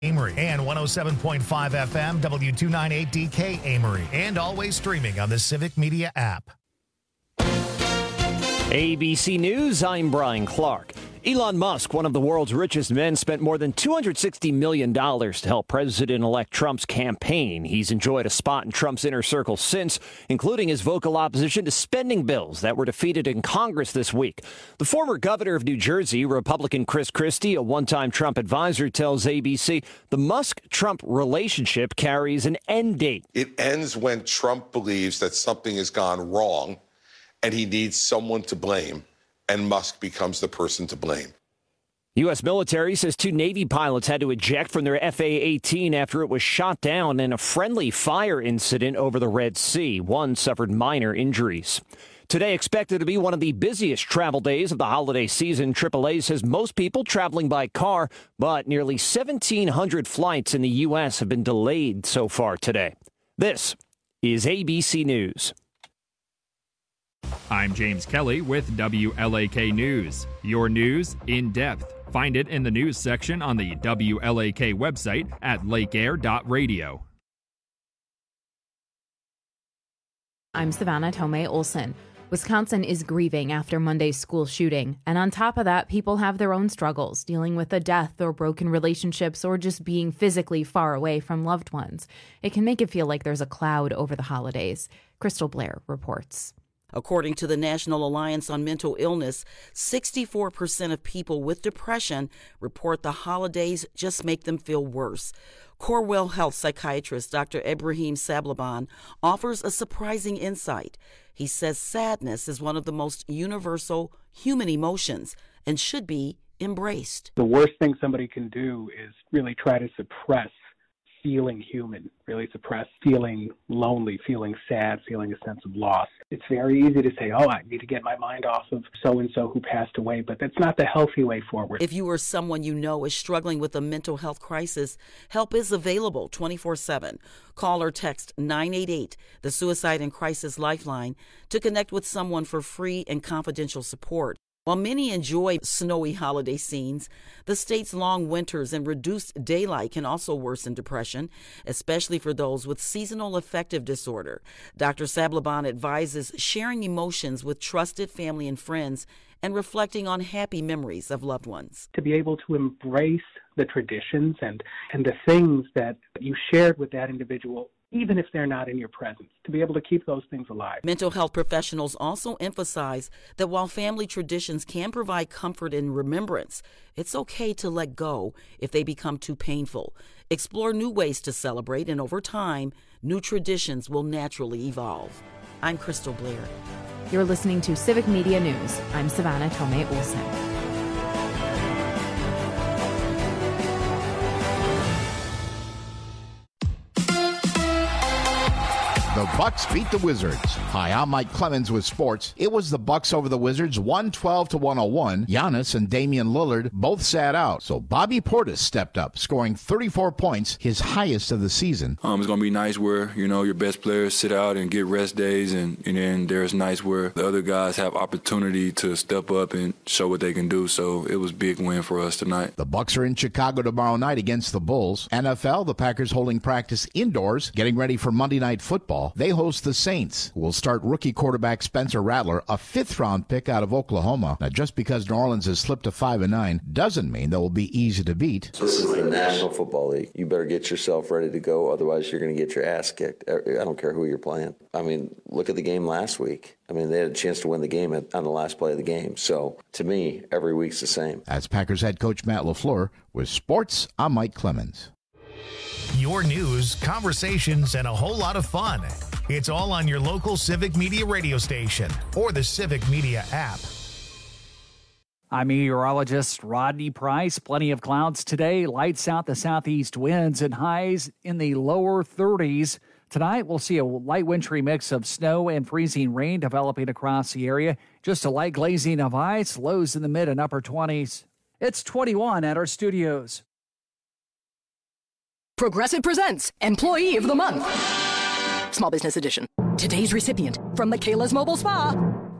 Amory and 107.5 FM W298DK Amory, and always streaming on the Civic Media app. ABC News, I'm Brian Clark. Elon Musk, one of the world's richest men, spent more than $260 million to help President-elect Trump's campaign. He's enjoyed a spot in Trump's inner circle since, including his vocal opposition to spending bills that were defeated in Congress this week. The former governor of New Jersey, Republican Chris Christie, a one-time Trump advisor, tells ABC the Musk-Trump relationship carries an end date. It ends when Trump believes that something has gone wrong and he needs someone to blame, and Musk becomes the person to blame. U.S. military says 2 Navy pilots had to eject from their FA-18 after it was shot down in a friendly fire incident over the Red Sea. One suffered minor injuries. Today expected to be one of the busiest travel days of the holiday season. AAA says most people traveling by car, but nearly 1,700 flights in the U.S. have been delayed so far today. This is ABC News. I'm James Kelly with WLAK News. Your news in depth. Find it in the news section on the WLAK website at lakeair.radio. I'm Savannah Tomei Olson. Wisconsin is grieving after Monday's school shooting. And on top of that, people have their own struggles, dealing with a death or broken relationships or just being physically far away from loved ones. It can make it feel like there's a cloud over the holidays. Crystal Blair reports. According to the National Alliance on Mental Illness, 64% of people with depression report the holidays just make them feel worse. Corewell Health psychiatrist Dr. Ebrahim Sablaban offers a surprising insight. He says sadness is one of the most universal human emotions and should be embraced. The worst thing somebody can do is really try to suppress feeling human, really suppress feeling lonely, feeling sad, feeling a sense of loss. It's very easy to say, oh, I need to get my mind off of so-and-so who passed away, but that's not the healthy way forward. If you or someone you know is struggling with a mental health crisis, help is available 24/7. Call or text 988, the Suicide and Crisis Lifeline, to connect with someone for free and confidential support. While many enjoy snowy holiday scenes, the state's long winters and reduced daylight can also worsen depression, especially for those with seasonal affective disorder. Dr. Sablaban advises sharing emotions with trusted family and friends and reflecting on happy memories of loved ones. To be able to embrace the traditions and the things that you shared with that individual, even if they're not in your presence, to be able to keep those things alive. Mental health professionals also emphasize that while family traditions can provide comfort and remembrance, it's okay to let go if they become too painful. Explore new ways to celebrate, and over time, new traditions will naturally evolve. I'm Crystal Blair. You're listening to Civic Media News. I'm Savannah Tomei Olson. The Bucks beat the Wizards. Hi, I'm Mike Clemens with sports. It was the Bucks over the Wizards, 112-101. Giannis and Damian Lillard both sat out, so Bobby Portis stepped up, scoring 34 points, his highest of the season. It's going to be nice where, your best players sit out and get rest days, and then there's nights where the other guys have opportunity to step up and show what they can do, so it was a big win for us tonight. The Bucks are in Chicago tomorrow night against the Bulls. NFL, the Packers holding practice indoors, getting ready for Monday Night Football. They host the Saints, who will start rookie quarterback Spencer Rattler, a fifth-round pick out of Oklahoma. Now, just because New Orleans has slipped to 5-9 doesn't mean they will be easy to beat. This is the National Football League. You better get yourself ready to go, otherwise you're going to get your ass kicked. I don't care who you're playing. Look at the game last week. They had a chance to win the game on the last play of the game. So, to me, every week's the same. As Packers head coach Matt LaFleur, with sports, I'm Mike Clemens. Your news, conversations, and a whole lot of fun. It's all on your local Civic Media radio station or the Civic Media app. I'm meteorologist Rodney Price. Plenty of clouds today. Lights out the southeast winds and highs in the lower 30s. Tonight, we'll see a light wintry mix of snow and freezing rain developing across the area. Just a light glazing of ice, lows in the mid and upper 20s. It's 21 at our studios. Progressive presents Employee of the Month. Small Business Edition. Today's recipient from Michaela's Mobile Spa,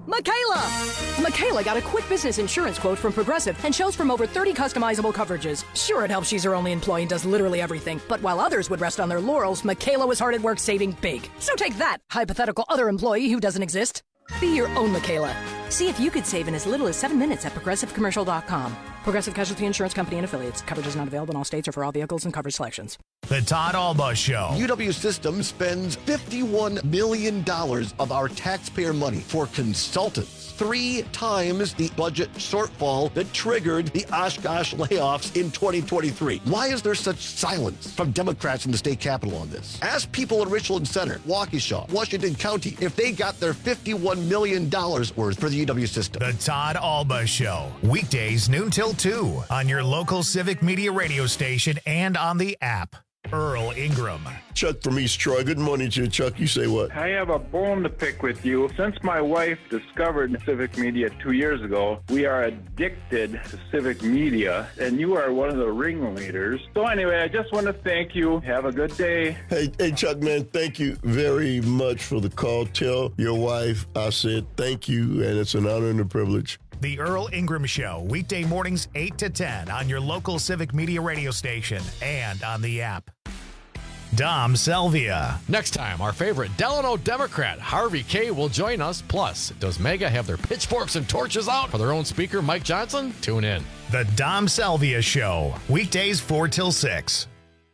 Michaela! Michaela got a quick business insurance quote from Progressive and chose from over 30 customizable coverages. Sure, it helps she's her only employee and does literally everything. But while others would rest on their laurels, Michaela was hard at work saving big. So take that, hypothetical other employee who doesn't exist. Be your own Michaela. See if you could save in as little as 7 minutes at ProgressiveCommercial.com. Progressive Casualty Insurance Company and Affiliates. Coverage is not available in all states or for all vehicles and coverage selections. The Todd Alba Show. UW Systems spends $51 million of our taxpayer money for consultants. 3 times the budget shortfall that triggered the Oshkosh layoffs in 2023. Why is there such silence from Democrats in the state capitol on this? Ask people in Richland Center, Waukesha, Washington County, if they got their $51 million worth for the UW system. The Todd Alba Show. Weekdays noon till 2 on your local Civic Media radio station and on the app. Earl Ingram. Chuck from East Troy. Good morning to you, Chuck. You say what? I have a bone to pick with you. Since my wife discovered Civic Media 2 years ago, we are addicted to Civic Media, and you are one of the ringleaders. So anyway, I just want to thank you. Have a good day. Hey, Chuck, man, thank you very much for the call. Tell your wife I said thank you, and it's an honor and a privilege. The Earl Ingram Show, weekday mornings 8 to 10 on your local Civic Media radio station and on the app. Dom Selvia. Next time, our favorite Delano Democrat, Harvey Kaye, will join us. Plus, does MAGA have their pitchforks and torches out for their own speaker, Mike Johnson? Tune in. The Dom Selvia Show, weekdays 4 till 6.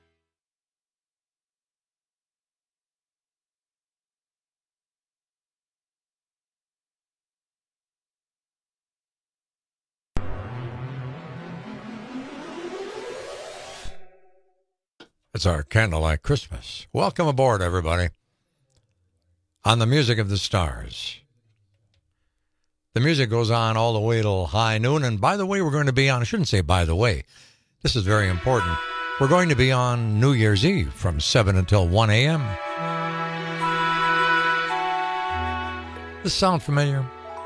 It's our candlelight Christmas. Welcome aboard, everybody. On the Music of the Stars. The music goes on all the way till high noon. And by the way, we're going to be on, I shouldn't say by the way, this is very important. We're going to be on New Year's Eve from 7 until 1 a.m. Does this sound familiar?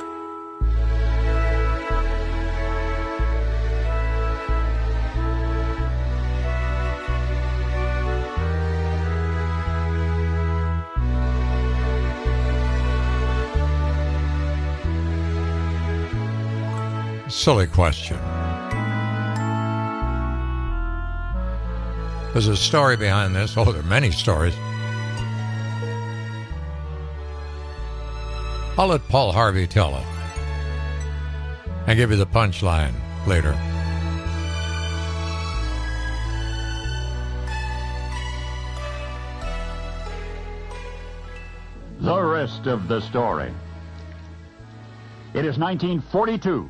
Silly question. There's a story behind this. Oh, there are many stories. I'll let Paul Harvey tell it and give you the punchline later. The rest of the story. It is 1942.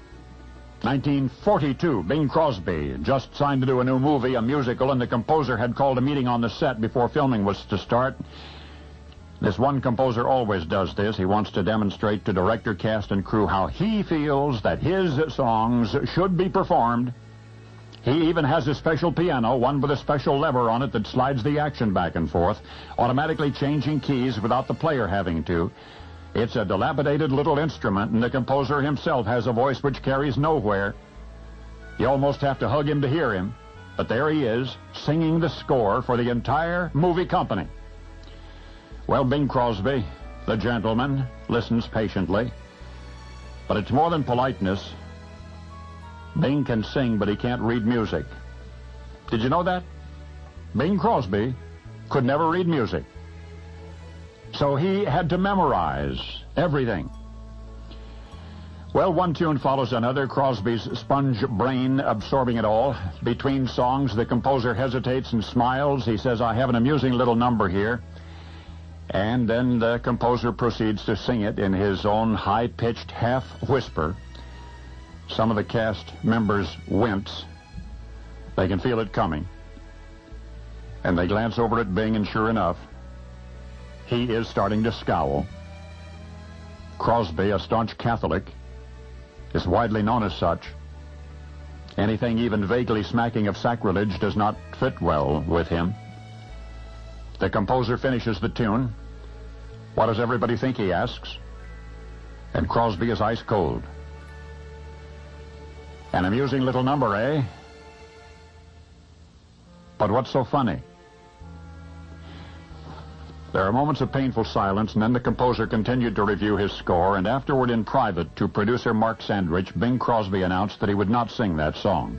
1942, Bing Crosby just signed to do a new movie, a musical, and the composer had called a meeting on the set before filming was to start. This one composer always does this. He wants to demonstrate to director, cast, and crew how he feels that his songs should be performed. He even has a special piano, one with a special lever on it that slides the action back and forth, automatically changing keys without the player having to. It's a dilapidated little instrument, and the composer himself has a voice which carries nowhere. You almost have to hug him to hear him, but there he is, singing the score for the entire movie company. Well, Bing Crosby, the gentleman, listens patiently, but it's more than politeness. Bing can sing, but he can't read music. Did you know that? Bing Crosby could never read music. So he had to memorize everything. Well, one tune follows another, Crosby's sponge brain absorbing it all. Between songs, the composer hesitates and smiles. He says, I have an amusing little number here. And then the composer proceeds to sing it in his own high-pitched half-whisper. Some of the cast members wince. They can feel it coming. And they glance over at Bing, and sure enough, he is starting to scowl. Crosby, a staunch Catholic, is widely known as such. Anything even vaguely smacking of sacrilege does not fit well with him. The composer finishes the tune. What does everybody think, he asks? And Crosby is ice cold. An amusing little number, eh? But what's so funny? There are moments of painful silence, and then the composer continued to review his score, and afterward in private to producer Mark Sandrich, Bing Crosby announced that he would not sing that song.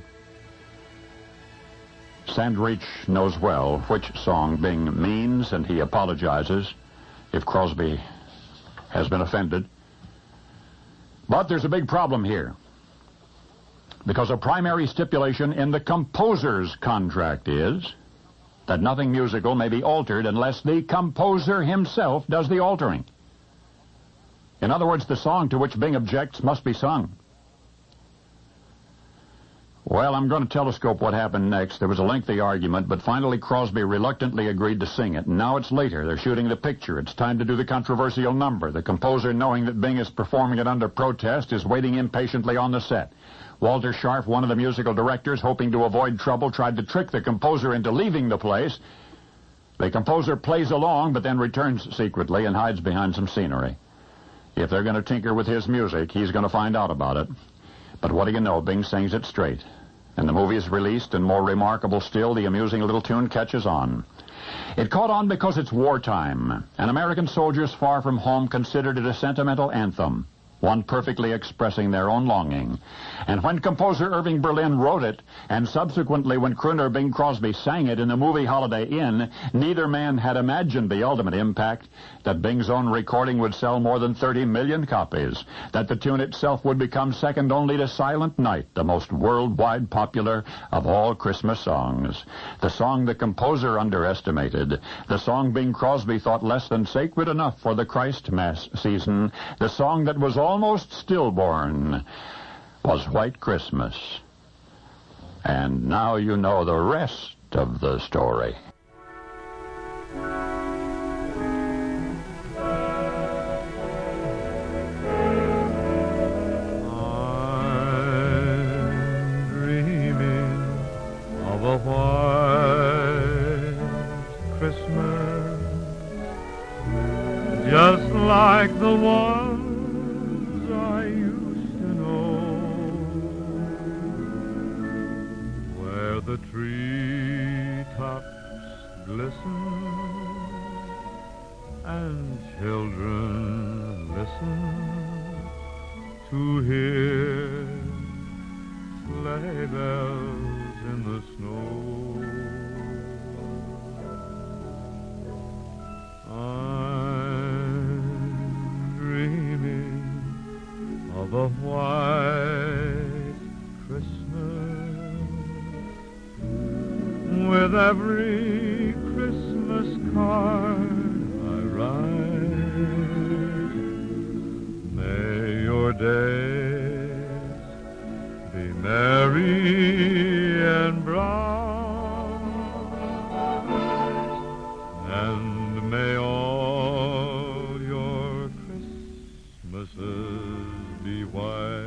Sandrich knows well which song Bing means, and he apologizes if Crosby has been offended. But there's a big problem here, because a primary stipulation in the composer's contract is that nothing musical may be altered unless the composer himself does the altering. In other words, the song to which Bing objects must be sung. Well, I'm going to telescope what happened next. There was a lengthy argument, but finally Crosby reluctantly agreed to sing it. And now it's later. They're shooting the picture. It's time to do the controversial number. The composer, knowing that Bing is performing it under protest, is waiting impatiently on the set. Walter Scharf, one of the musical directors, hoping to avoid trouble, tried to trick the composer into leaving the place. The composer plays along, but then returns secretly and hides behind some scenery. If they're going to tinker with his music, he's going to find out about it. But what do you know, Bing sings it straight. And the movie is released, and more remarkable still, the amusing little tune catches on. It caught on because it's wartime, and American soldiers far from home considered it a sentimental anthem, one perfectly expressing their own longing. And when composer Irving Berlin wrote it, and subsequently when crooner Bing Crosby sang it in the movie Holiday Inn, neither man had imagined the ultimate impact, that Bing's own recording would sell more than 30 million copies, that the tune itself would become second only to Silent Night, the most worldwide popular of all Christmas songs. The song the composer underestimated, the song Bing Crosby thought less than sacred enough for the Christ Mass season, the song that was almost stillborn, was White Christmas. And now you know the rest of the story. I'm dreaming of a white Christmas, just like the one the treetops glisten and children listen to hear sleigh bells in the snow. I'm dreaming of a white Christmas, with every Christmas card I write. May your days be merry and bright, and may all your Christmases be white.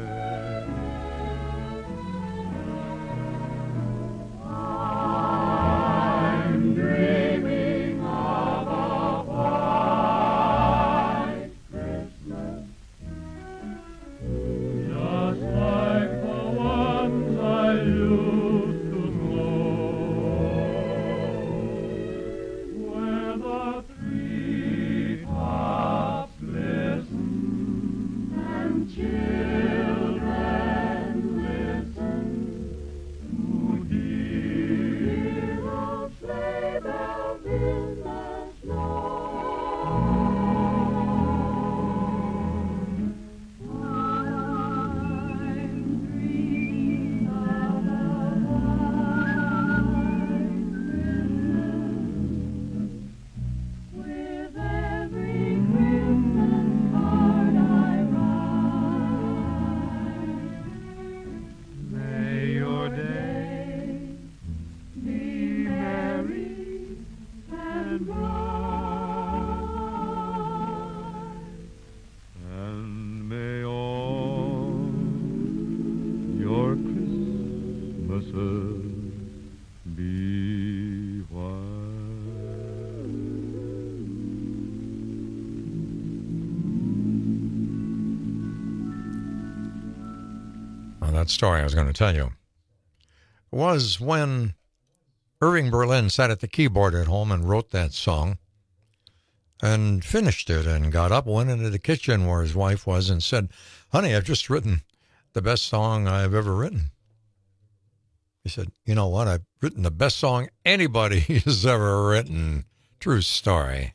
That story I was going to tell you was when Irving Berlin sat at the keyboard at home and wrote that song. and finished it and got up, went into the kitchen where his wife was and said, "Honey, I've just written the best song I've ever written." He said, "You know what? I've written the best song anybody has ever written." True story.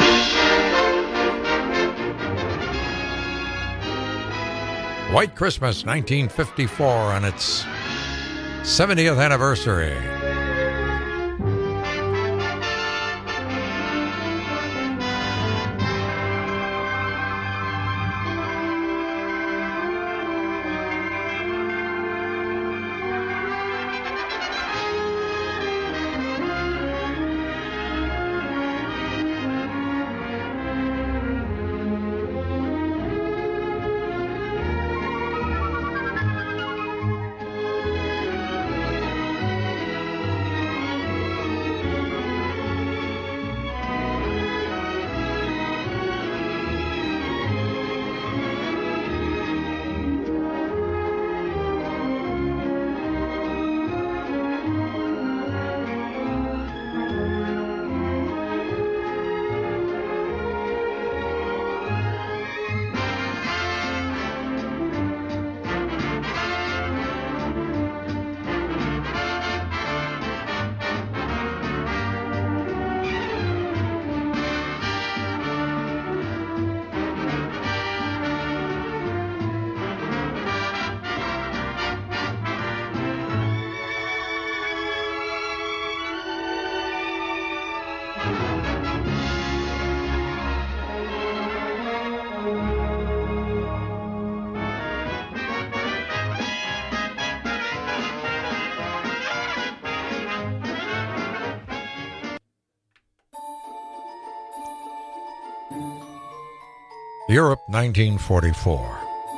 White Christmas, 1954, on its 70th anniversary. Europe, 1944.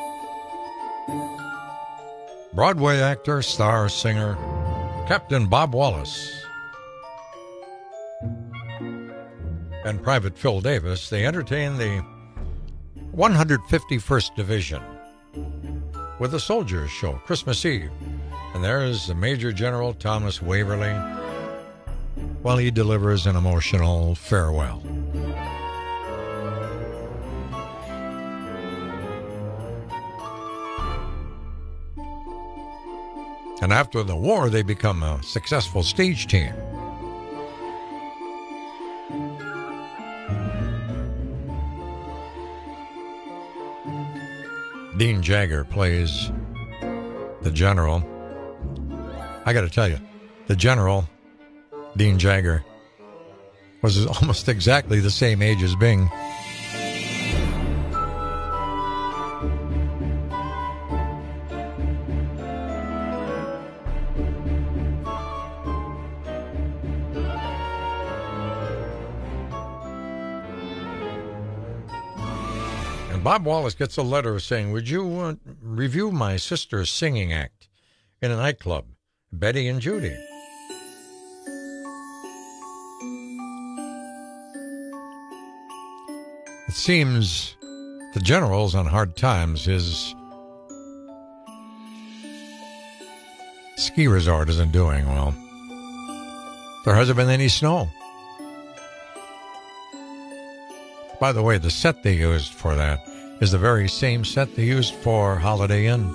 Broadway actor, star, singer, Captain Bob Wallace and Private Phil Davis, they entertained the 151st Division with a soldiers show, Christmas Eve. And there's the Major General Thomas Waverly while he delivers an emotional farewell. And after the war, they become a successful stage team. Dean Jagger plays the general. I got to tell you, the general, Dean Jagger, was almost exactly the same age as Bing. Bob Wallace gets a letter saying, "Would you review my sister's singing act in a nightclub, Betty and Judy?" It seems the general's on hard times. His ski resort isn't doing well. There hasn't been any snow. By the way, the set they used for that is the very same set they used for Holiday Inn.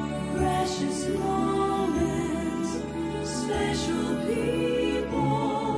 Precious moments, special people.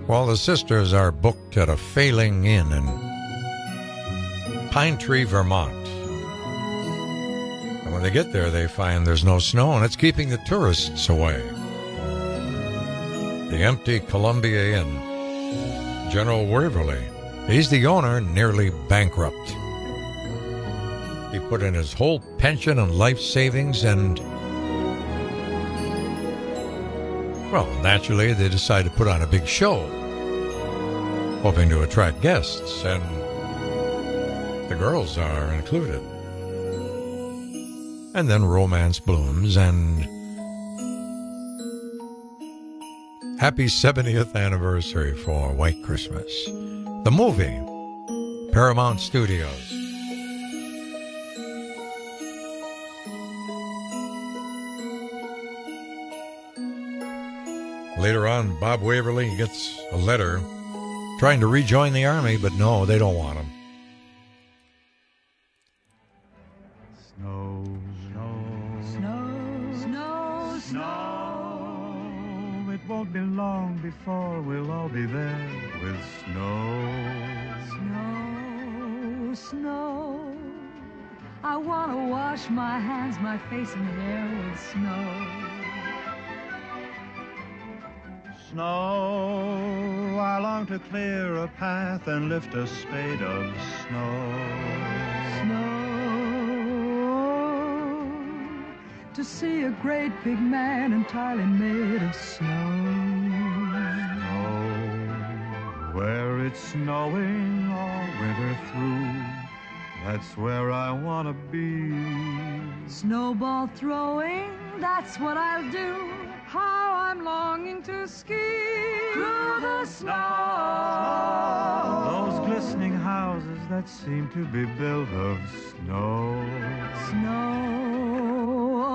Well, the sisters are booked at a failing inn in Pine Tree, Vermont. And when they get there, they find there's no snow, and it's keeping the tourists away. The empty Columbia Inn. General Waverly, he's the owner, nearly bankrupt. He put in his whole pension and life savings, and well, naturally, they decided to put on a big show, hoping to attract guests, and the girls are included. And then romance blooms, and happy 70th anniversary for White Christmas. The movie, Paramount Studios. Later on, Bob Waverly gets a letter trying to rejoin the Army, but no, they don't want him. Snow, snow, snow, snow, snow. It won't be long before we'll all be there with snow. Snow, snow. I want to wash my hands, my face, and hair with snow. Snow, I long to clear a path and lift a spade of snow. Snow, to see a great big man entirely made of snow. Snow, where it's snowing all winter through, that's where I want to be. Snowball throwing, that's what I'll do. How I'm longing to ski through the snow. Those glistening houses that seem to be built of snow. Snow,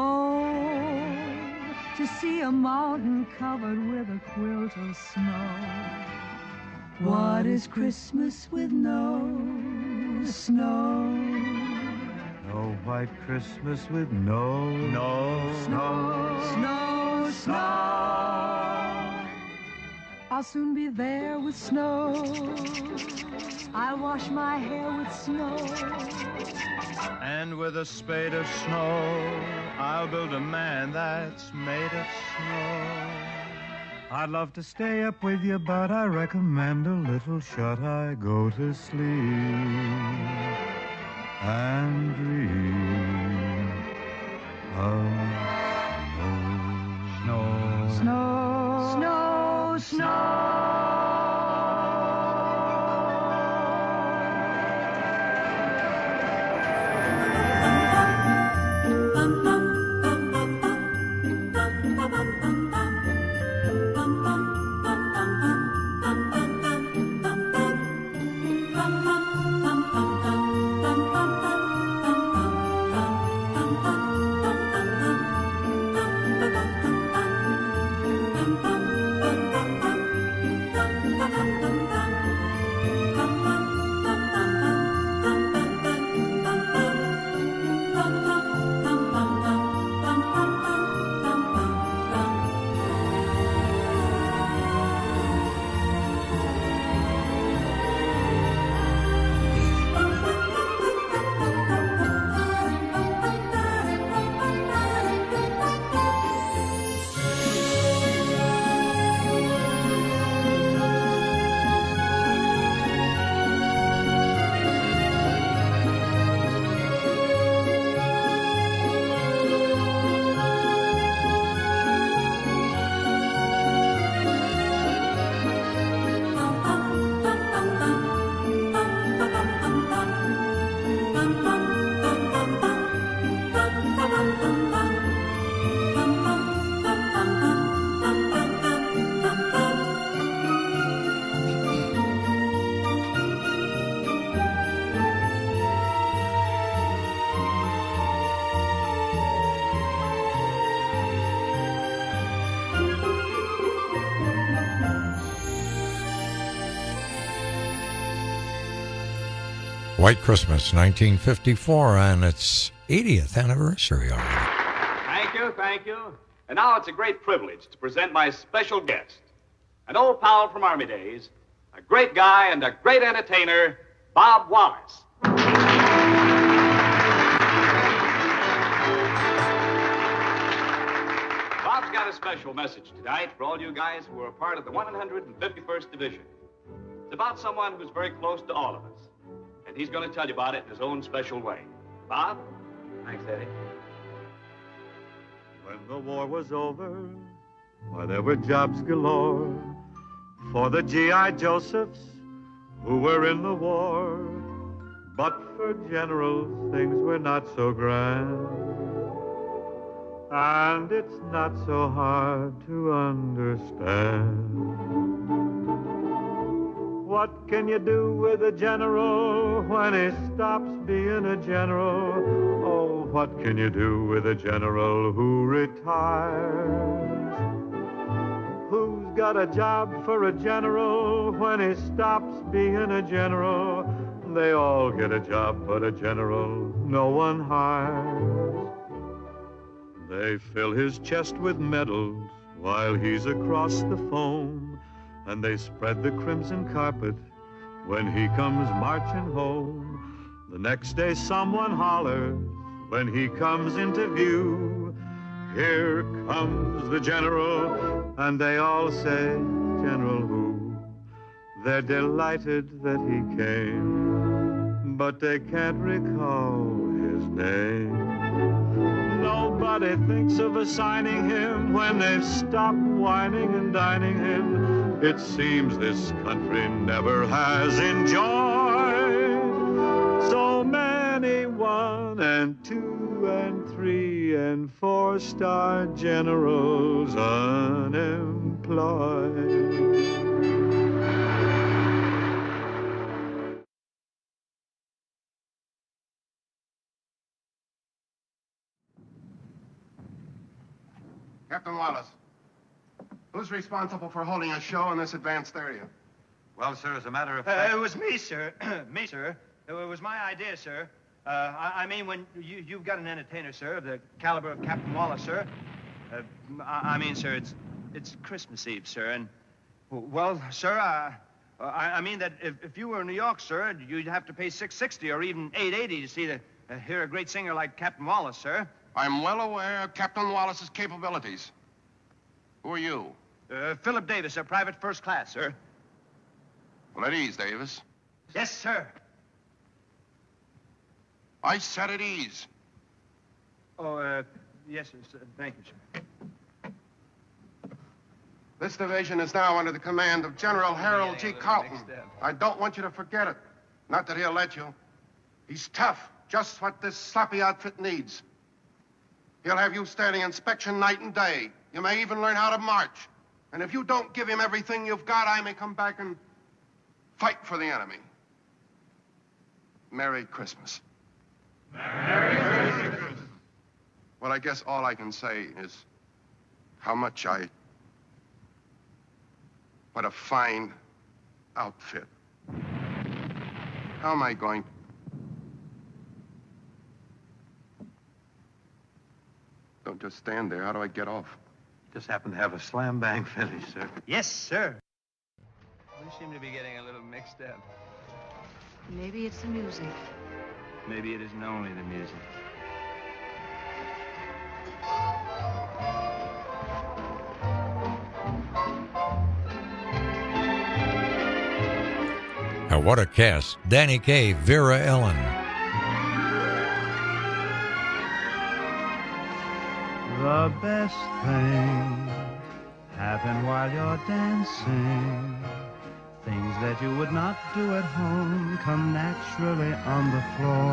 to see a mountain covered with a quilt of snow. What is Christmas with no snow? No white Christmas with no Snow, snow, snow. I'll soon be there with snow. I'll wash my hair with snow. And with a spade of snow, I'll build a man that's made of snow. I'd love to stay up with you, but I recommend a little shut-eye. Go to sleep and dream of snow. Snow, snow, snow. White Christmas, 1954, and its 80th anniversary already. Thank you, thank you. And now it's a great privilege to present my special guest. an old pal from Army days, a great guy and a great entertainer, Bob Wallace. Bob's got a special message tonight for all you guys who are a part of the 151st Division. It's about someone who's very close to all of us, and he's going to tell you about it in his own special way. Bob? Thanks, Eddie. When the war was over, why, there were jobs galore for the G.I. Josephs who were in the war. But for generals, things were not so grand. And it's not so hard to understand. What can you do with a general when he stops being a general? Oh, what can you do with a general who retires? Who's got a job for a general when he stops being a general? They all get a job, but a general no one hires. They fill his chest with medals while he's across the foam, and they spread the crimson carpet when he comes marching home. The next day someone hollers when he comes into view, "Here comes the general," and they all say, "General who?" They're delighted that he came, but they can't recall his name. Nobody thinks of assigning him when they've stopped whining and dining him. It seems this country never has enjoyed so many 1 and 2 and 3 and 4-star generals unemployed. Captain Wallace, who's responsible for holding a show in this advanced area? Well, sir, as a matter of fact... it was me, sir. Me, sir. It was my idea, sir. I mean, when you've got an entertainer, sir, of the caliber of Captain Wallace, sir. I mean, sir, it's Christmas Eve, sir, and... Well, sir, I mean that if you were in New York, sir, you'd have to pay $6.60 or even $8.80 to see hear a great singer like Captain Wallace, sir. I'm well aware of Captain Wallace's capabilities. Who are you? Philip Davis, a private first class, sir. Well, at ease, Davis. Yes, sir. I said at ease. Oh, yes, sir. Thank you, sir. This division is now under the command of General Harold G. Carlton. I don't want you to forget it. Not that he'll let you. He's tough, just what this sloppy outfit needs. He'll have you standing inspection night and day. You may even learn how to march. And if you don't give him everything you've got, I may come back and fight for the enemy. Merry Christmas. Merry Christmas. Well, I guess all I can say is how much what a fine outfit. How am I going? Don't just stand there. How do I get off? Just happen to have a slam-bang finish, sir. Yes, sir. We seem to be getting a little mixed up. Maybe it's the music. Maybe it isn't only the music. And what a cast. Danny Kaye, Vera Ellen. The best thing happen while you're dancing. Things that you would not do at home come naturally on the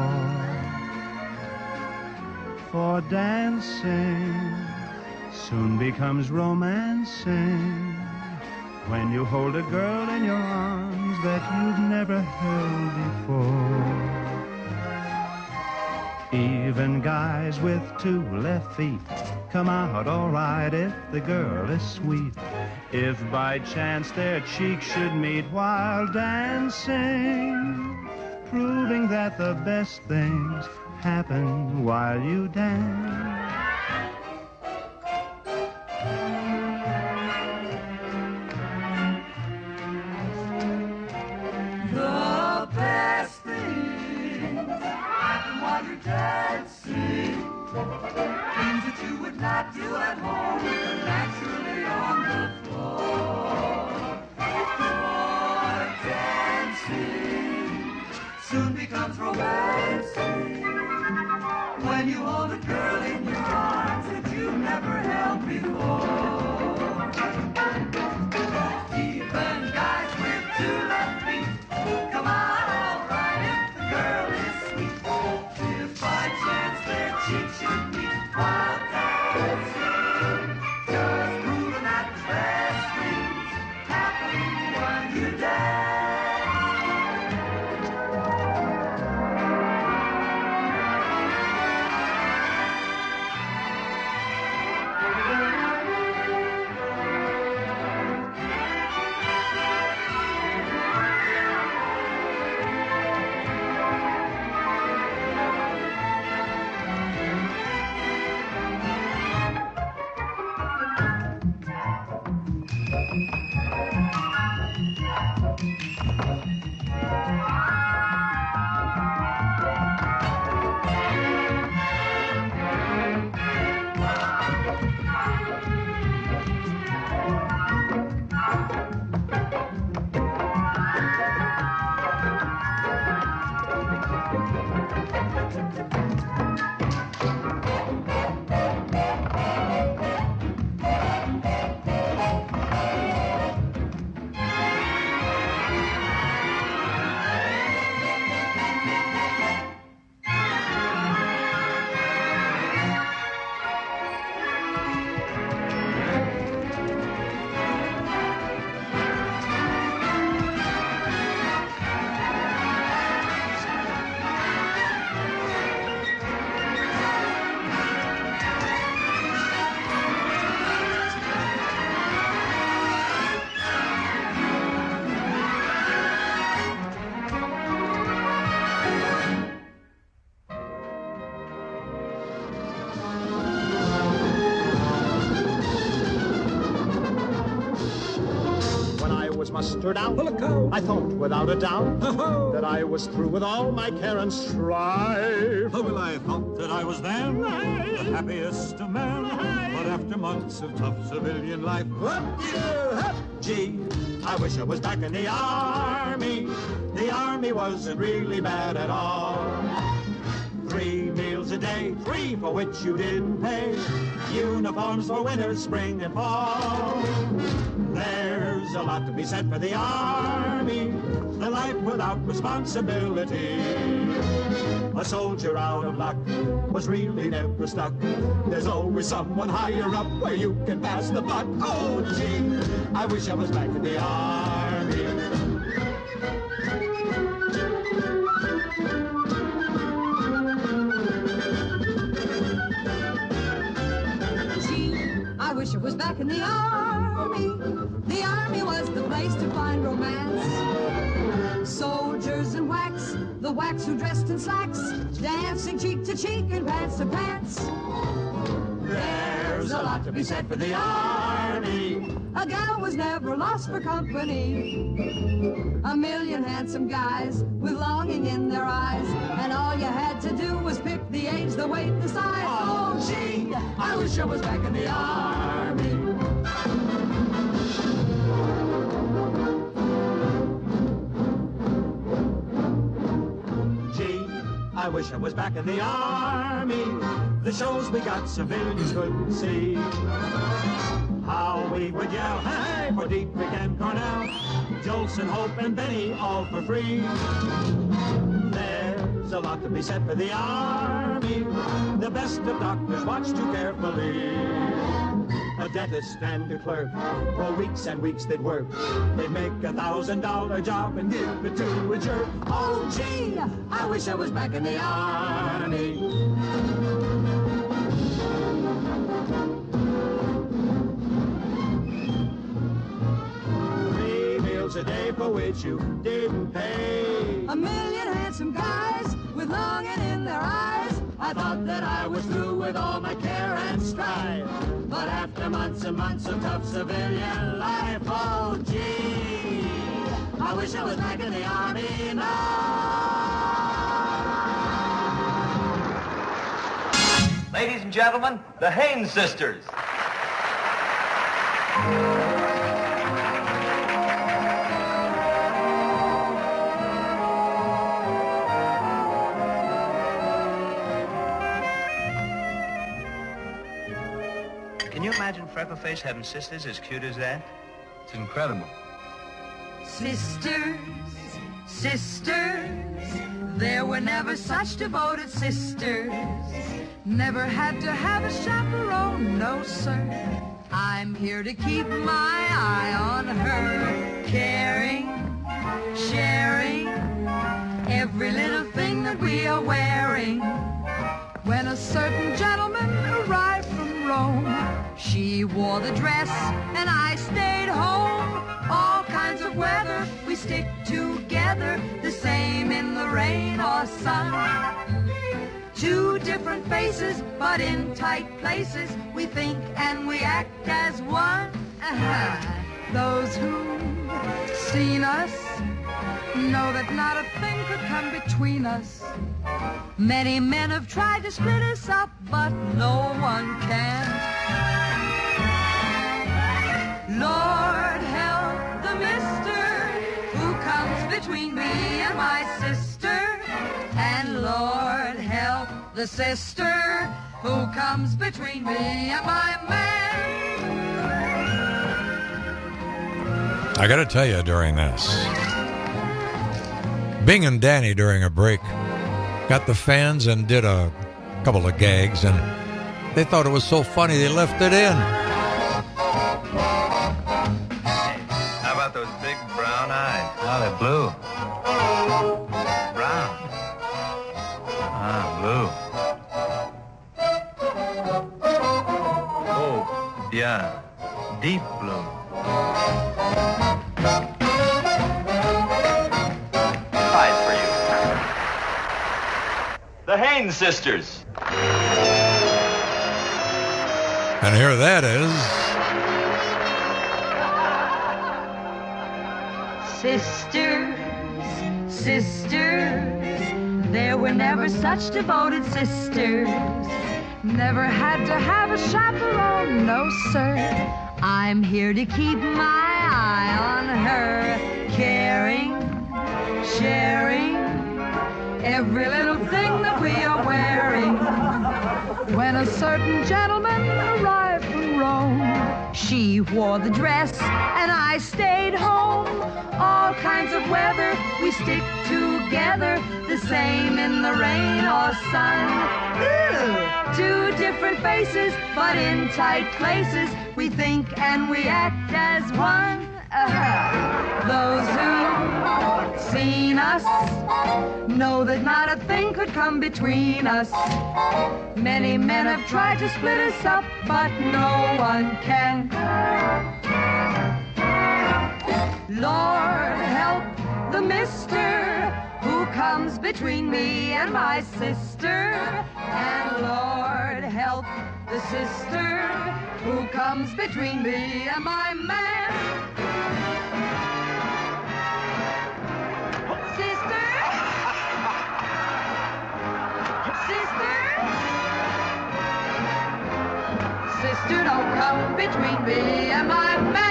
floor. For dancing soon becomes romancing when you hold a girl in your arms that you've never held before. Even guys with 2 left feet come out all right if the girl is sweet. If by chance their cheeks should meet while dancing, proving that the best things happen while you dance. at home naturally on the floor. Dancing soon becomes romancing when you hold a girl in your arms that you've never held before. Even guys with two left feet come out all right if the girl is sweet. If by chance their cheeks should meet while dancing, just proving that the best things happen when you dance. Mustered out, I thought without a doubt that I was through with all my care and strife. Oh, well, I thought that I was then the happiest of men, but after months of tough civilian life, Gee, I wish I was back in the army. The army wasn't really bad at all. 3 meals a day, 3 for which you didn't pay. Uniforms for winter, spring, and fall. There's a lot to be said for the army, the life without responsibility. A soldier out of luck was really never stuck. There's always someone higher up where you can pass the buck. Oh, gee, I wish I was back in the army. I wish I was back in the army. The army was the place to find romance. Soldiers and whacks, the whacks who dressed in slacks, dancing cheek to cheek and pants to pants. There's a lot to be said for the army. A gal was never lost for company. A million handsome guys with longing in their eyes, and all you had to do was pick the age, the weight, the size. Oh, gee, I wish I was back in the army. Gee, I wish I was back in the army. The shows we got civilians couldn't see. How we would yell, hey, for Dietrich and Cornell, Jolson, Hope, and Benny, all for free. There's a lot to be said for the army. The best of doctors watch too carefully. A dentist and a clerk, for weeks and weeks they'd work. They'd make $1,000 job and give it to a jerk. Oh, gee, I wish I was back in the army. A day for which you didn't pay. A million handsome guys with longing in their eyes. I thought that I was through with all my care and strife. But after months and months of tough civilian life, oh gee, I wish I was back in the army now. Ladies and gentlemen, the Haynes sisters. Can you imagine Freckleface having sisters as cute as that? It's incredible. Sisters, sisters, there were never such devoted sisters. Never had to have a chaperone, no sir. I'm here to keep my eye on her. Caring, sharing, every little thing that we are wearing. When a certain gentleman arrived from Rome, she wore the dress and I stayed home. All kinds of weather, we stick together, the same in the rain or sun. Two different faces, but in tight places, we think and we act as one. Those who've seen us know that not a thing could come between us. Many men have tried to split us up, but no one can. Lord help the mister who comes between me and my sister. And Lord help the sister who comes between me and my man. I got to tell you, during this, Bing and Danny during a break got the fans and did a couple of gags, and they thought it was so funny they left it in. How about those big brown eyes? Oh, they're blue. Brown. Blue. Oh, yeah. Deep blue. Prize for you. The Haynes sisters. And here that is. Sisters, sisters, there were never such devoted sisters. Never had to have a chaperone, no sir. I'm here to keep my eye on her. Caring, sharing, every little thing that we are wearing. When a certain gentleman arrived from Rome, she wore the dress and I stayed home. All kinds of weather, we stick together, the same in the rain or sun. Two different faces, but in tight places, we think and we act as one. Those who've seen us know that not a thing could come between us. Many men have tried to split us up, but no one can. Lord help the mister who comes between me and my sister. And Lord help the sister who comes between me and my man. Sister, sister, don't come between me and my man.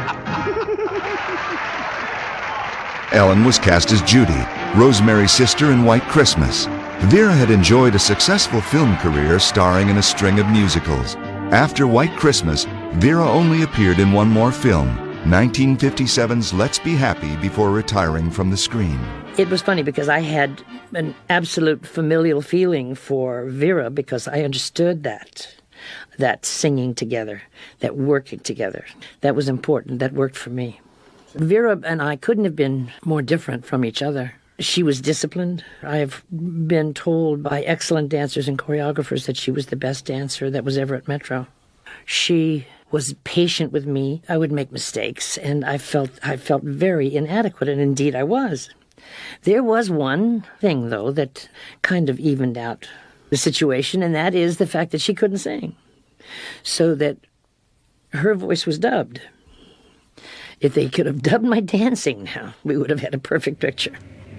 Ellen was cast as Judy, Rosemary's sister in White Christmas. Vera had enjoyed a successful film career starring in a string of musicals. After White Christmas, Vera only appeared in one more film, 1957's Let's Be Happy, before retiring from the screen. It was funny because I had an absolute familial feeling for Vera because I understood that singing together, that working together. That was important. That worked for me. Vera and I couldn't have been more different from each other. She was disciplined. I've been told by excellent dancers and choreographers that she was the best dancer that was ever at Metro. She was patient with me. I would make mistakes, and I felt very inadequate, and indeed I was. There was one thing, though, that kind of evened out the situation, and that is the fact that she couldn't sing, so that her voice was dubbed. If they could have dubbed my dancing now, we would have had a perfect picture.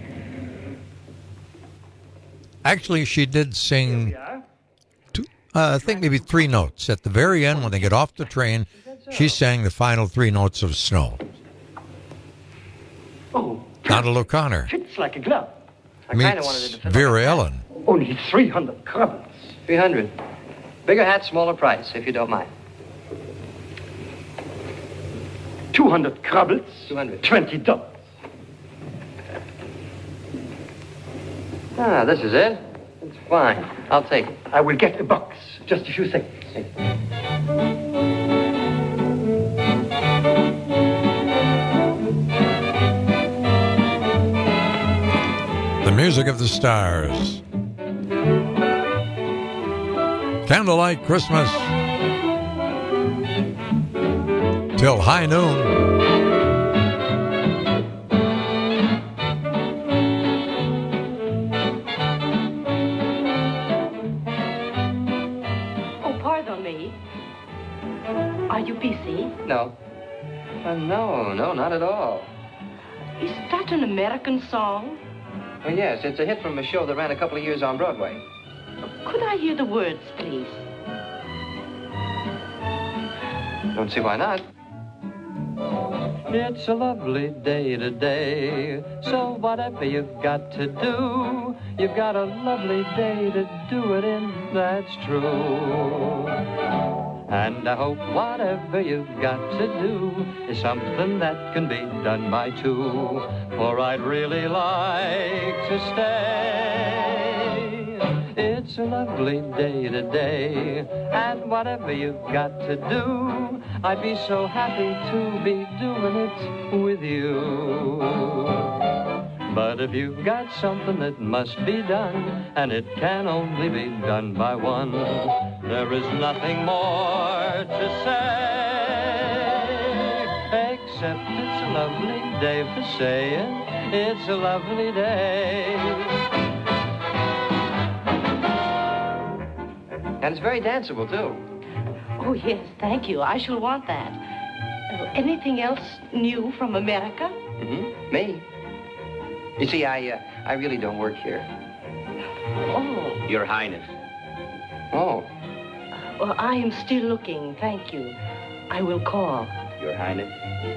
Actually, she did sing, I think maybe 3 notes. At the very end, when they get off the train, She sang the final 3 notes of Snow. Oh. Donald O'Connor Fits like a glove. meets Vera Ellen. Only 300 crumbs. 300. Bigger hat, smaller price, if you don't mind. 200 crubles. 200. $20. Ah, this is it. It's fine. I'll take it. I will get a box. Just a few seconds. The music of the stars. Candlelight Christmas. Till high noon. Are you busy? No. No, not at all. Is that an American song? Oh, yes, it's a hit from a show that ran a couple of years on Broadway. Could I hear the words, please? Don't see why not. It's a lovely day today, so whatever you've got to do, you've got a lovely day to do it in, that's true. And I hope whatever you've got to do is something that can be done by 2, for I'd really like to stay. It's a lovely day today, and whatever you've got to do, I'd be so happy to be doing it with you. But if you've got something that must be done, and it can only be done by 1, there is nothing more to say, except it's a lovely day for saying it's a lovely day. And it's very danceable, too. Oh, yes, thank you. I shall want that. Anything else new from America? Mm-hmm. Me? You see, I really don't work here. Oh. Your Highness. Oh. Well, I am still looking, thank you. I will call. Your Highness.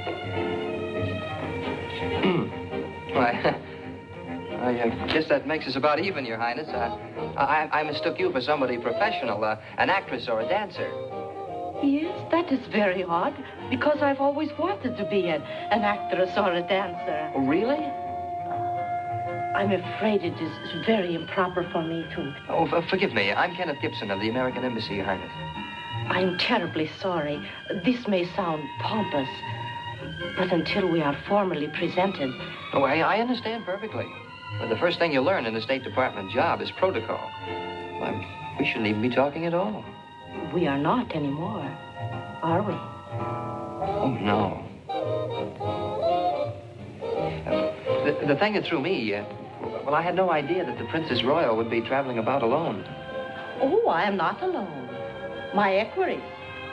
Well, I guess that makes us about even, Your Highness. I mistook you for somebody professional, an actress or a dancer. Yes, that is very odd, because I've always wanted to be an actress or a dancer. Oh, really? I'm afraid it is very improper for me to... Oh, forgive me. I'm Kenneth Gibson of the American Embassy, Your Highness. I'm terribly sorry. This may sound pompous, but until we are formally presented... Oh, I understand perfectly. But the first thing you learn in a State Department job is protocol. We shouldn't even be talking at all. We are not anymore, are we? Oh, no. The thing that threw me, well, I had no idea that the Princess Royal would be traveling about alone. Oh, I am not alone. My equerries.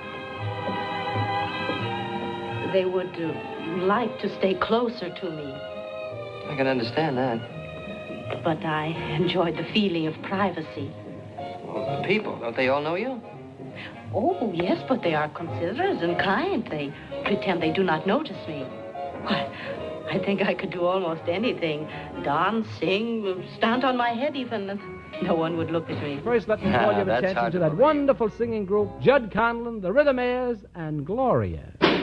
They would like to stay closer to me. I can understand that. But I enjoyed the feeling of privacy. Well, the people, don't they all know you? Oh, yes, but they are considerate and kind. They pretend they do not notice me. I think I could do almost anything. Dance, sing, stand on my head even. No one would look at me. First, let me call your attention to that wonderful singing group, Judd Conlon, the Rhythmaires, and Gloria.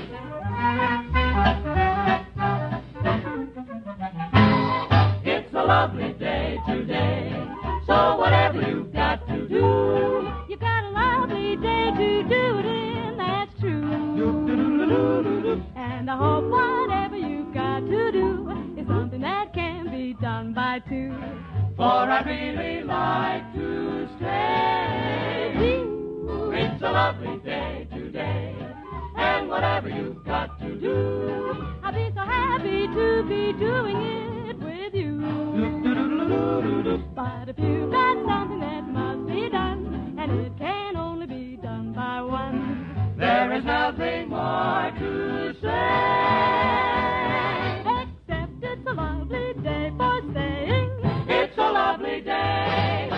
It's a lovely day today, so whatever you've got to do, you've got a lovely day to do it in, that's true. And I hope whatever you've got to do is something that can be done by 2. For I'd really like to stay. It's a lovely day today, and whatever you've got to do, I'll be so happy to be doing it with you. But if you've got something that must be done, and it can only be done by 1, there is nothing more to say, except it's a lovely day for saying it's a lovely day.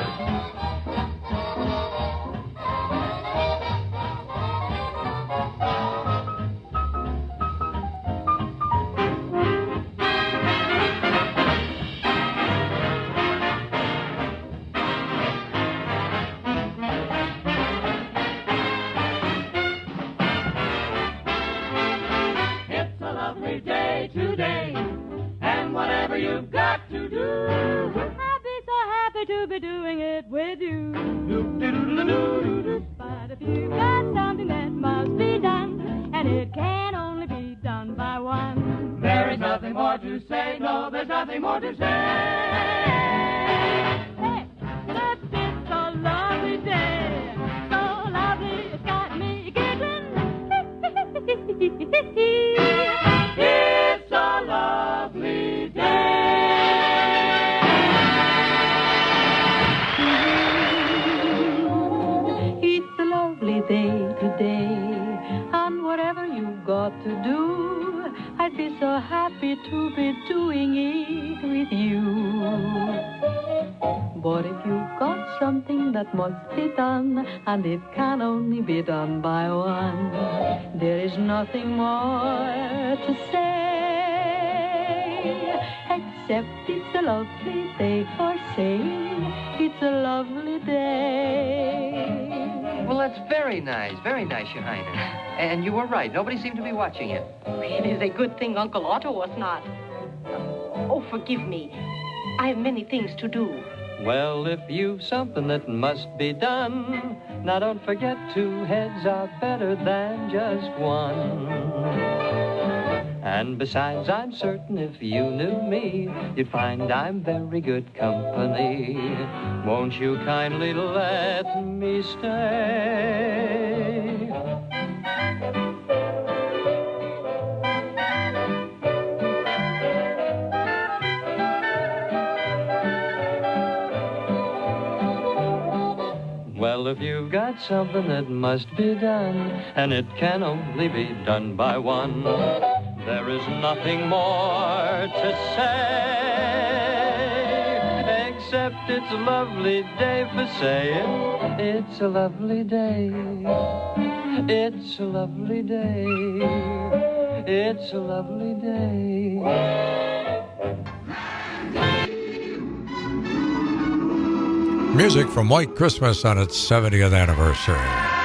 there's nothing more to say. Hey, that it's a lovely day. So lovely, it's got me giggling. It's a lovely day. It's a lovely day today. And whatever you've got to do, I'd be so happy to be doing it with you. But if you've got something that must be done, and it can only be done by one, there is nothing more to say, except it's a lovely day for saying it's a lovely day. Well, that's very nice, Your Highness. And you were right. Nobody seemed to be watching you. It is a good thing Uncle Otto was not. Oh, forgive me. I have many things to do. Well, if you've something that must be done, now don't forget 2 heads are better than just one. And besides, I'm certain if you knew me, you'd find I'm very good company. Won't you kindly let me stay? Well, if you've got something that must be done, and it can only be done by one, there is nothing more to say, except it's a lovely day for saying it's a lovely day. It's a lovely day. It's a lovely day. Music from White Christmas on its 70th anniversary.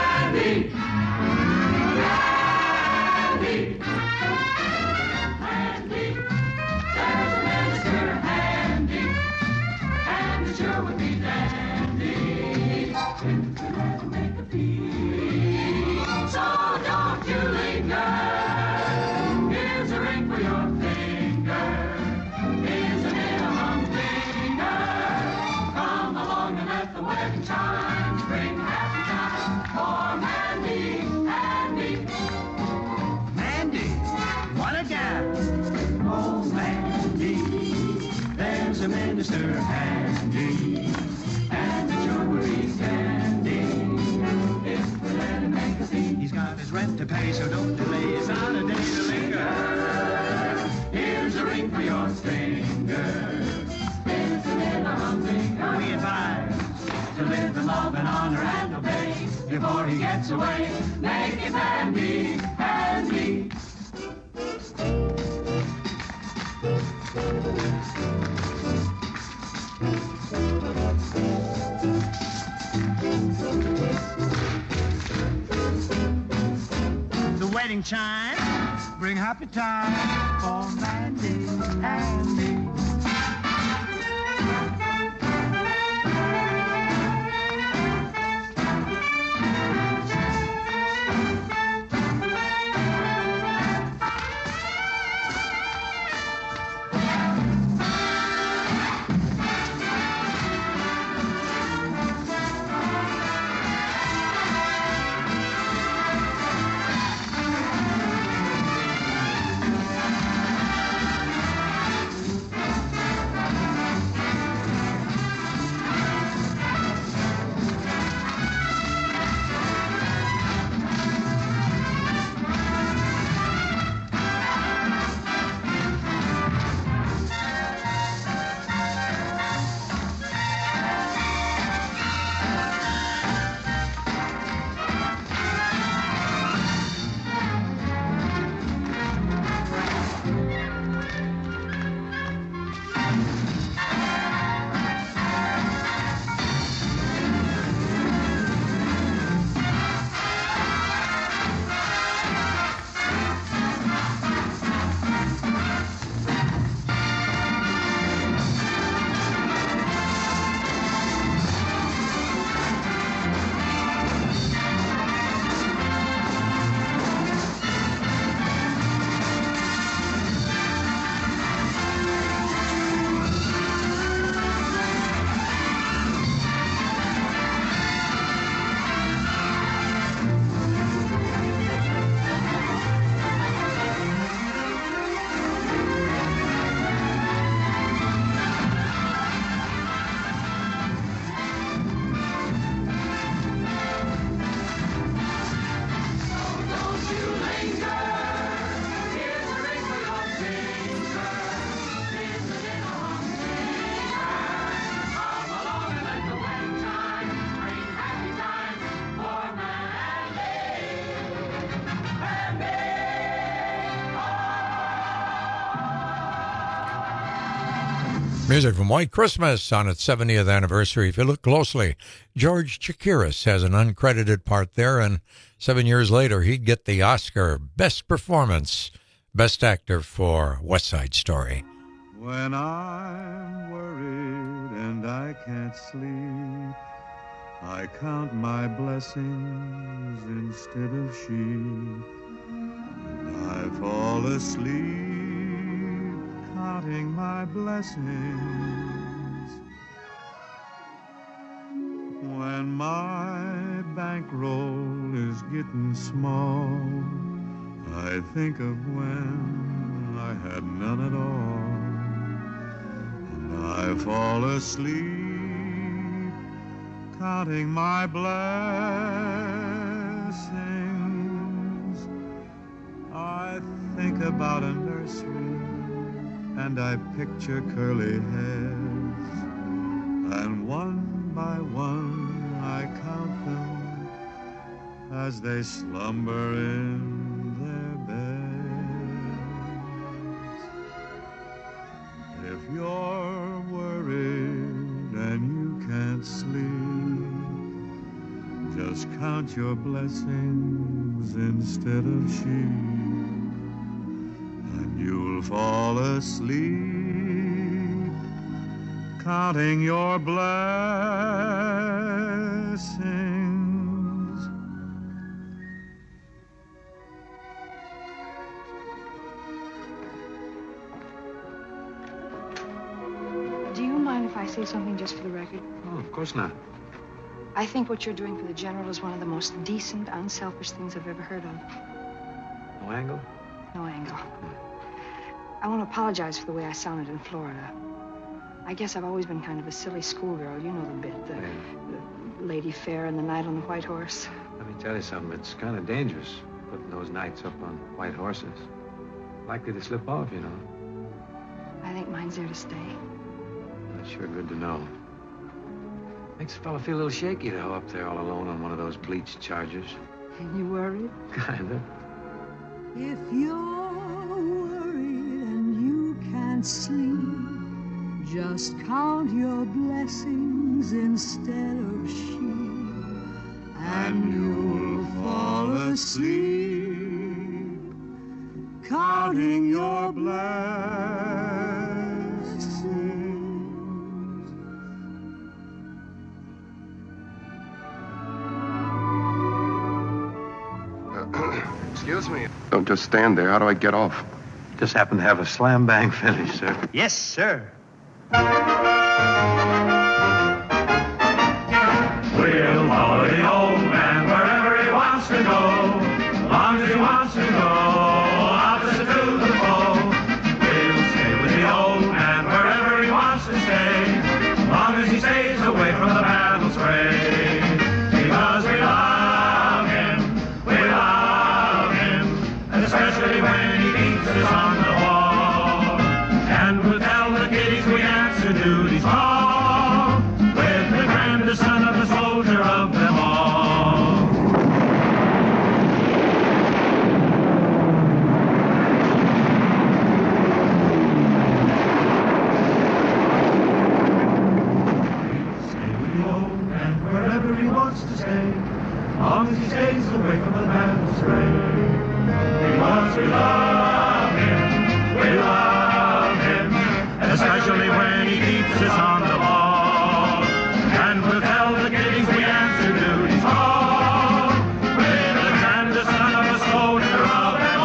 Mr. Handy and the jewelry candy. If we let him make a fee, he's got his rent to pay, so don't delay. It's not a day to linger. Here's a ring for your finger. It's a little humdinger. We advise to live in love and honor and obey. Before he gets away, make him handy, handy. The wedding chime, bring happy time for Mandy, Andy. Music from White Christmas on its 70th anniversary. If you look closely, George Chakiris has an uncredited part there, and 7 years later, he'd get the Oscar Best Performance, Best Actor for West Side Story. When I'm worried and I can't sleep, I count my blessings instead of sheep, and I fall asleep counting my blessings. When my bankroll is getting small, I think of when I had none at all, and I fall asleep counting my blessings. I think about a nursery and I picture curly heads, and one by one I count them as they slumber in their beds. If you're worried and you can't sleep, just count your blessings instead of sheep, you'll fall asleep counting your blessings. Do you mind if I say something just for the record? Oh, of course not. I think what you're doing for the General is one of the most decent, unselfish things I've ever heard of. No angle? No angle. I want to apologize for the way I sounded in Florida. I guess I've always been kind of a silly schoolgirl. You know the bit. The Lady Fair and the Knight on the White Horse. Let me tell you something. It's kind of dangerous putting those knights up on white horses. Likely to slip off, you know. I think mine's there to stay. That's sure good to know. Makes a fella feel a little shaky, though, up there all alone on one of those bleached chargers. You worried? Kind of. If you're can't sleep, just count your blessings instead of sheep, and you'll fall asleep counting your blessings. Excuse me. Don't just stand there. How do I get off? Just happened to have a slam bang finish, sir. Yes, sir. We'll follow the old man wherever he wants to go, as long as he wants to go opposite to the foe. We'll stay with the old man wherever he wants to stay, as long as he stays away from the battle fray. Because we love him, and especially when he beats us on the wall. And we'll tell the kiddies we answer duties all, with the grandest son of the soldier of them all. Stay with the old man wherever he wants to stay, as long as he stays away from the battle's fray. Because we love him, and especially when he keeps us on the ball. And we'll tell the kiddies we answer duties all, with the grandest son of a soldier of them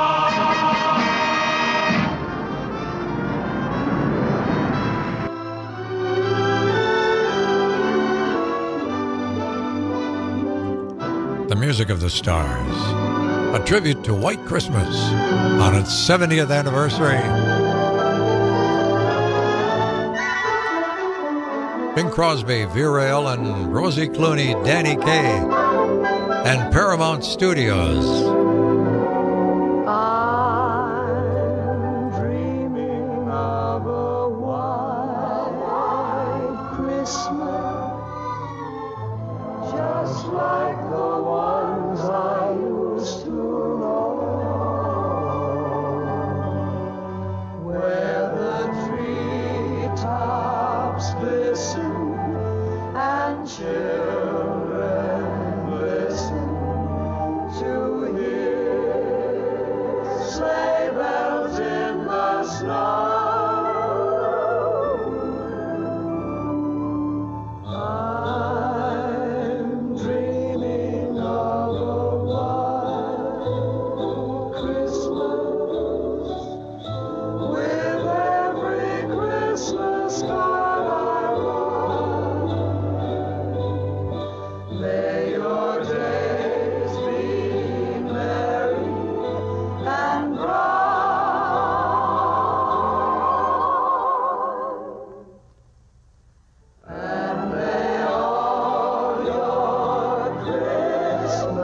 all. The music of the stars. A tribute to White Christmas on its 70th anniversary. Bing Crosby, Vera Ellen, Rosie Clooney, Danny Kaye, and Paramount Studios. I'm dreaming of a white Christmas, just like the ones I used to know, where the treetops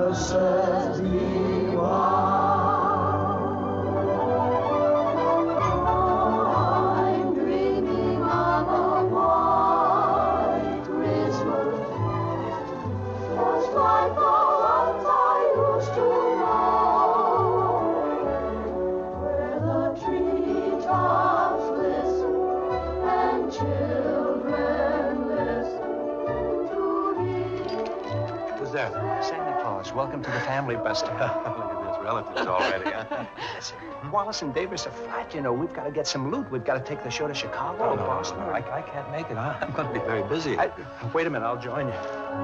says he I'm dreaming of a white Christmas, just like the ones I used to know, where the treetops glisten and children listen to hear. Who's there? Santa Claus. Welcome to the family, Buster. Look at this. Relatives already, huh? Listen, Wallace and Davis are flat, you know. We've got to get some loot. We've got to take the show to Chicago, Boston. No, I can't make it. I'm going to be very busy. Wait a minute. I'll join you.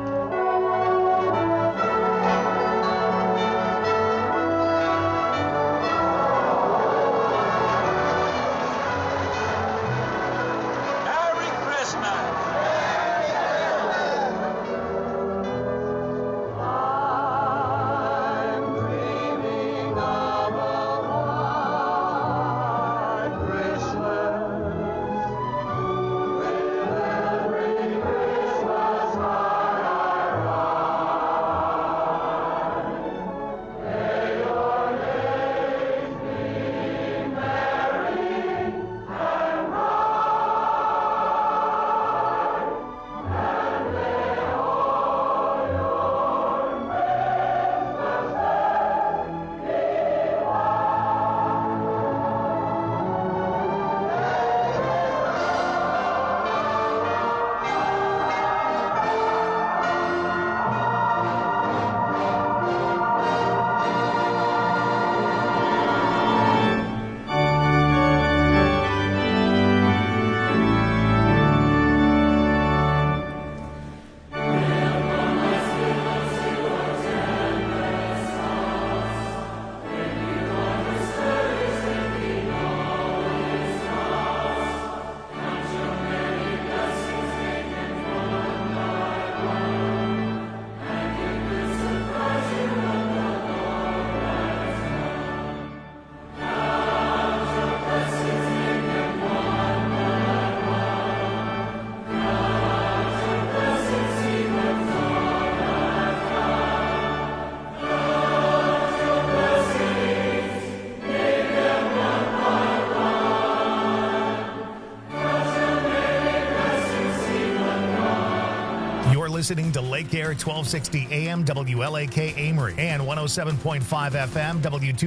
Listening to Lake Air 1260 AM WLAK Amory and 107.5 FM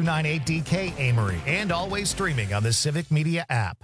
W298DK Amory, and always streaming on the Civic Media app.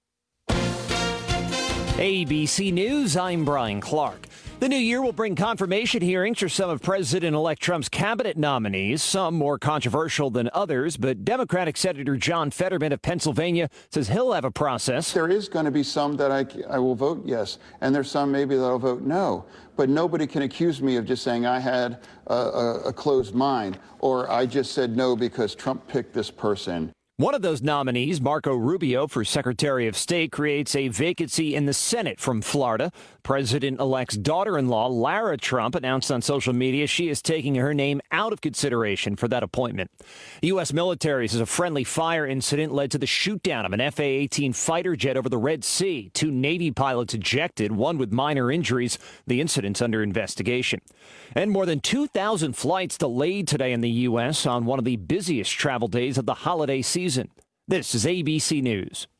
ABC News, I'm Brian Clark. The new year will bring confirmation hearings for some of President-elect Trump's cabinet nominees, some more controversial than others, but Democratic Senator John Fetterman of Pennsylvania says he'll have a process. There is going to be some that I will vote yes, and there's some maybe that I'll vote no. But nobody can accuse me of just saying I had a closed mind, or I just said no because Trump picked this person. One of those nominees, Marco Rubio for Secretary of State, creates a vacancy in the Senate from Florida. President-elect's daughter-in-law, Lara Trump, announced on social media she is taking her name out of consideration for that appointment. The U.S. military says a friendly fire incident led to the shoot-down of an F-A-18 fighter jet over the Red Sea. 2 Navy pilots ejected, one with minor injuries. The incident's under investigation. And more than 2,000 flights delayed today in the U.S. on one of the busiest travel days of the holiday season. This is ABC News.